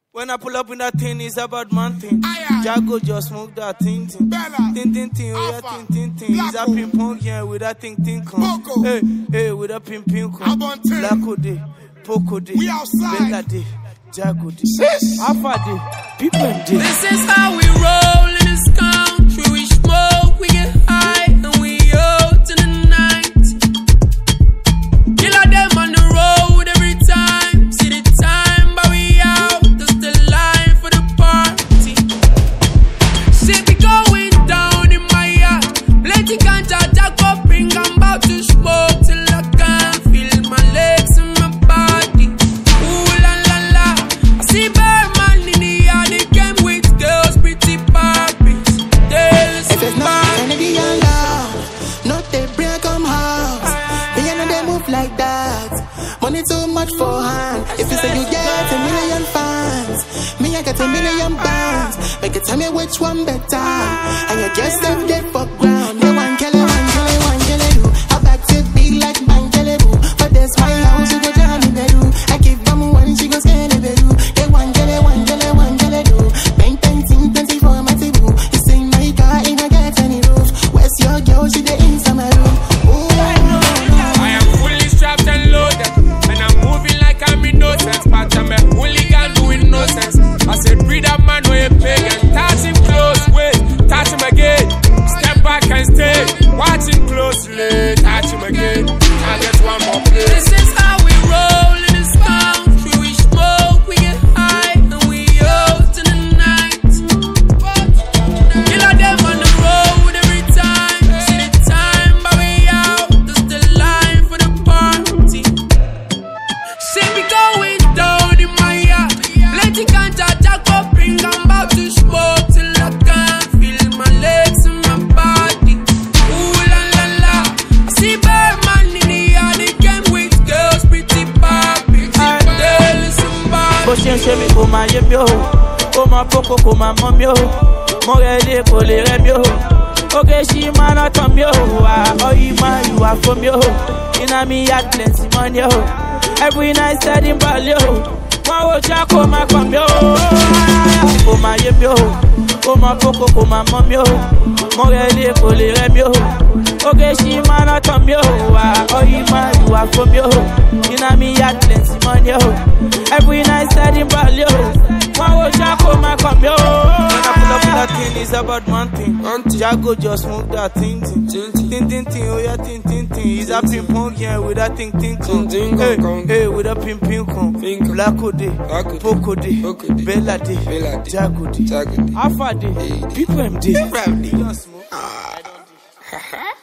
When I pull up in that thing, it's about man thing. Jago just smoke that thing. Tin, oh yeah, tin. He's a ping pong, yeah, with that thing, come. Hey, with a ping come. Blacko day, Poco day, Bella day, Jago day, Alpha day, people day. This is how we roll in this country. We smoke, we get high, and we out in the night. Killer them on the road every time. See the time, but we out. That's the line for the party. Shit be going down in my yard. Plenty ganja, jack up, ring. I'm about to smoke till I can't feel my legs and my body. Ooh la la la. I see Birdman in the yard. They came with girls, pretty Barbies. If it's not Kennedy and love, not they break come house. Me and they move like that. Money too much for hand. If you say you get 1 million fans, me I got 1 million pounds. Make it tell me which one better. And you just left there for ground. You one kill it, one kill it, do. I back to big like Bangele boo. But that's my house, you go down in bed. I give them one, she go scale it, do. They one kill it, do. Bang, bang, ting, 24 my table. You sing my car, ain't I get any roof. Where's your girl, she the inside my room. I am fully strapped and loaded, and I'm moving like I'm innocent. But I'm a hooligan doing no sense. I said, breed that man with a pagan. Touch him close, wait, touch him again. Step back and stay, watch him closely. Touch him again, I get one more play. This is how we roll in this country. We smoke, we get high, and we out in the night. Killer them on the road every time. See the time, but we out. That's the line for the party. See me going down in my yard. Plenty ganja, jack up, ring. I'm about to smoke till I can't feel my legs and my body. Ooh la la la. I see Birdman in the yard. They came with girls, pretty Barbies. They listen back. Bó ṣe ń ṣe mí kó máa yé mi o, ó máa kókó kó máa mọ́ mi o, mo rẹ̀ ilé kò lè rẹ̀ mi o, oge ṣì máa ná tán mi o, ọyí máa yùwà fún mi o, iná mi yá plenty money o, every night steady balẹ̀ o, wọ́n wo já kó máa kàn mi o, kó máa yé mi o, ó máa kókó kó máa mọ́ mi o, mo rẹ̀ ilé kò lè rẹ̀ mi o, oge ṣì máa ná tán mi o, ọyí máa yùwà fún mi o, iná mi yá plenty money o, every night steady balẹ̀ o, wọ́n wo já kó máa kàn mi o. When I pull up in that thing, it's about man thing. Jago just smoke that thing. Oh yeah, tin. He's a ping pong, yeah, with that thing come. Hey, with a ping come. Blacko day, Poco day, Bella day, Jago day, Alpha day, people day.